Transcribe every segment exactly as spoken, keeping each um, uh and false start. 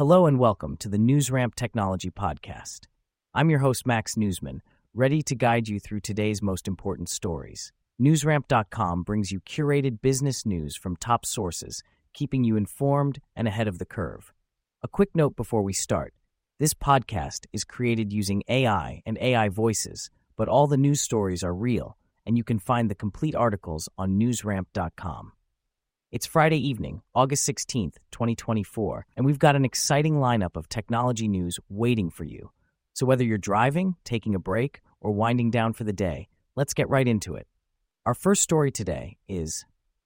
Hello and welcome to the NewsRamp Technology Podcast. I'm your host, Max Newsman, ready to guide you through today's most important stories. NewsRamp dot com brings you curated business news from top sources, keeping you informed and ahead of the curve. A quick note before we start. This podcast is created using A I and A I voices, but all the news stories are real, and you can find the complete articles on NewsRamp dot com. It's Friday evening, August sixteenth, twenty twenty-four, and we've got an exciting lineup of technology news waiting for you. So whether you're driving, taking a break, or winding down for the day, let's get right into it. Our first story today is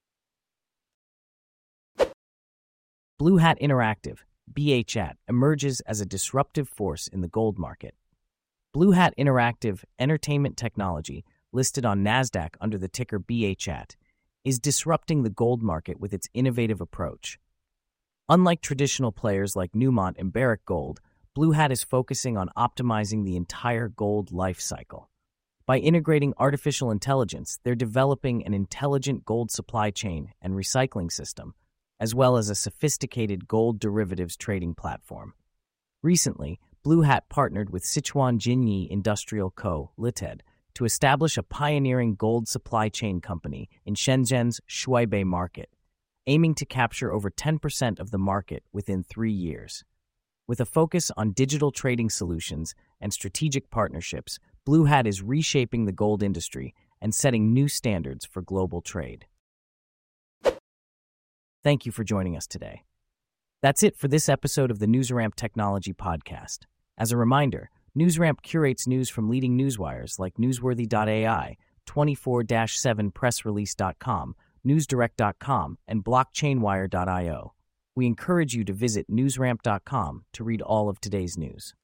Blue Hat Interactive, B H A T, emerges as a disruptive force in the gold market. Blue Hat Interactive Entertainment Technology, listed on NASDAQ under the ticker B H A T, is disrupting the gold market with its innovative approach. Unlike traditional players like Newmont and Barrick Gold, Blue Hat is focusing on optimizing the entire gold life cycle. By integrating artificial intelligence, they're developing an intelligent gold supply chain and recycling system, as well as a sophisticated gold derivatives trading platform. Recently, Blue Hat partnered with Sichuan Jinyi Industrial Co., Limited, to establish a pioneering gold supply chain company in Shenzhen's Shuaibei market, aiming to capture over ten percent of the market within three years. With a focus on digital trading solutions and strategic partnerships, Blue Hat is reshaping the gold industry and setting new standards for global trade. Thank you for joining us today. That's it for this episode of the NewsRamp Technology Podcast. As a reminder, NewsRamp curates news from leading newswires like Newsworthy dot A I, twenty-four seven press release dot com, newsdirect dot com, and blockchainwire dot io. We encourage you to visit newsramp dot com to read all of today's news.